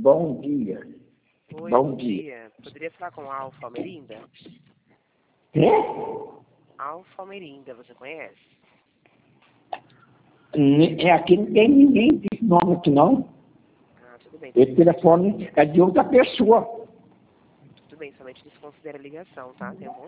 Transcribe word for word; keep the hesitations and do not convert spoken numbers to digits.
Bom dia. Oi, Bom bom dia. dia. Poderia falar com a Alfa Almerinda? É? Alfa Almerinda, você conhece? É, aqui não tem ninguém desse nome aqui, não. Ah, tudo bem. Esse telefone é de outra pessoa. Tudo bem, somente desconsidera a ligação, tá? Tem um bom